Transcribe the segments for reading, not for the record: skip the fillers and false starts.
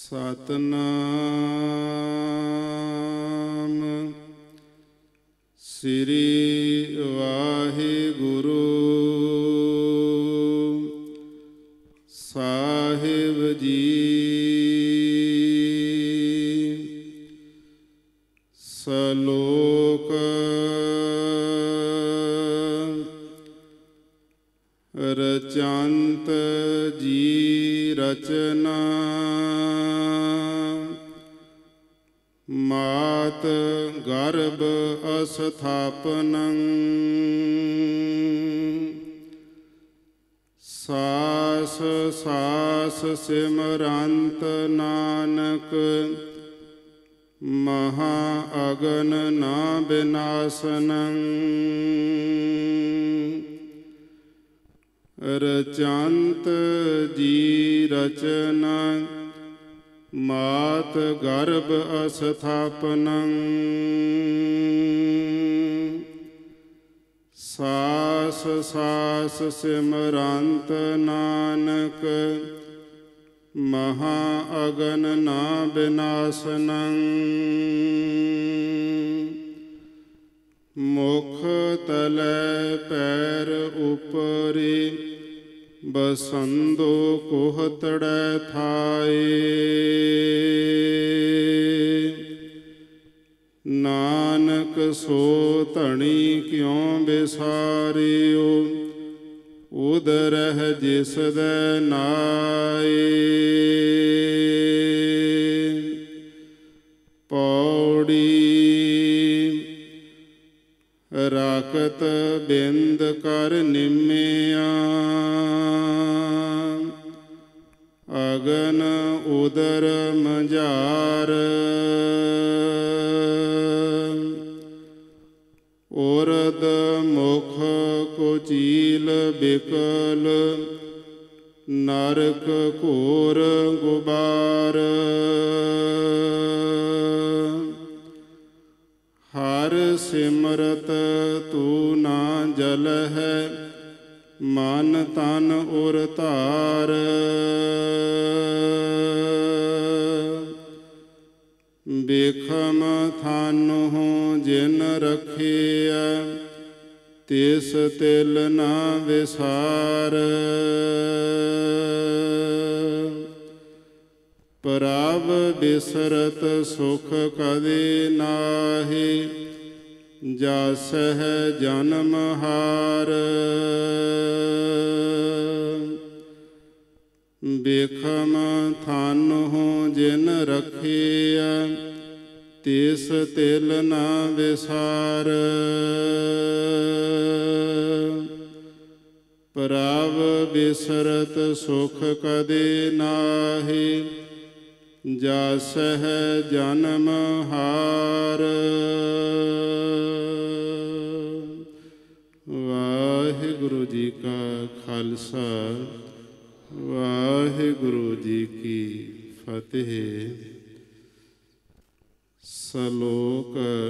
ਸਤਿਨਾਮ ਸ੍ਰੀ ਵਾਹਿਗੁਰੂ ਸਾਹਿਬ ਜੀ। ਸਲੋਕ ਰਚੰਤ ਜੀ ਰਚਨਾ ਮਾਤ ਗਰਭ ਅਸਥਾਪਨੰ ਸਾਸ ਸਾਸ ਸਿਮਰੰਤ ਨਾਨਕ ਮਹਾ ਅਗਨ ਨਾ ਬਿਨਾਸਨੰ ਰਚੰਤ ਜੀ ਰਚਨਾ ਮਾਤ ਗਰਭ ਅਸਥਾਪਨੰ ਸਾਸ ਸਾਸ ਸਿਮਰੰਤ ਨਾਨਕ ਮਹਾ ਅਗਨ ਨਾ ਬਿਨਾਸਨੰ ਮੁਖ ਤਲੈ ਪੈਰ ਉਪਰਿ ਬਸੰਦੋ ਕੋਹਤੜੈ ਥਾਏ ਨਾਨਕ ਸੋ ਧਣੀ ਕਿਉ ਬਿਸਾਰਿਓ ਉਦਰਹਿ ਜਿਸ ਦੈ ਨਾਏ। ਪੌੜੀ ਰਾਕਤ ਬਿੰਦ ਕਰ ਨਿਮਿਆ ਅਗਨ ਉਦਰ ਮਝਾਰ ਉਰਦ ਮੁਖ ਕੁਚੀਲ ਬਿਕਲ ਨਰਕ ਘੋਰ ਗੁਬਾਰ ਹਰ ਸਿਮਰਤ ਤੂੰ ਨਾ ਜਲਹਿ ਮਨ ਤਨ ਉਰ ਧਾਰ ਬਿਖਮ ਥਾਨੁ ਜਿਨ ਰਖਿਆ ਤਿਸ ਤਿਲ ਨਾ ਵਿਸਾਰ ਪ੍ਰਭ ਬਿਸਰਤ ਸੁਖ ਕਦੇ ਨਾਹੀ ਜਾਸਹਿ ਜਨਮ ਹਾਰ ਬਿਖਮ ਥਾਨੁ ਜਿਨ ਰਖਿਆ ਤਿਸ ਤਿਲ ਨਾ ਵਿਸਾਰ ਪ੍ਰਭ ਬਿਸਰਤ ਸੁਖ ਕਦੇ ਨਾਹੀ ਜਾਸਹਿ ਜਨਮ ਹਾਰ। ਵਾਹਿਗੁਰੂ ਜੀ ਕਾ ਖਾਲਸਾ ਵਾਹਿਗੁਰੂ ਜੀ ਕੀ ਫਤਿਹ। ਸਲੋਕ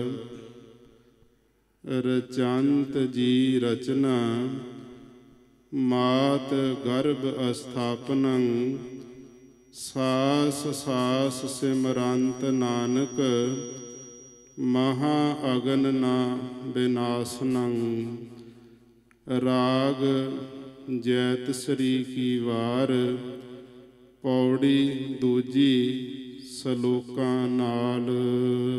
ਰਚੰਤ ਜੀ ਰਚਨਾ ਮਾਤ ਗਰਭ ਅਸਥਾਪਨੰ ਸਾਸ ਸਾਸ ਸਿਮਰੰਤ ਨਾਨਕ ਮਹਾ ਅਗਨ ਨਾ ਬਿਨਾਸਨੰ। ਰਾਗ ਜੈਤ ਸ੍ਰੀ ਕੀ ਵਾਰ ਪੌੜੀ ਦੂਜੀ ਸਲੋਕਾਂ ਨਾਲ।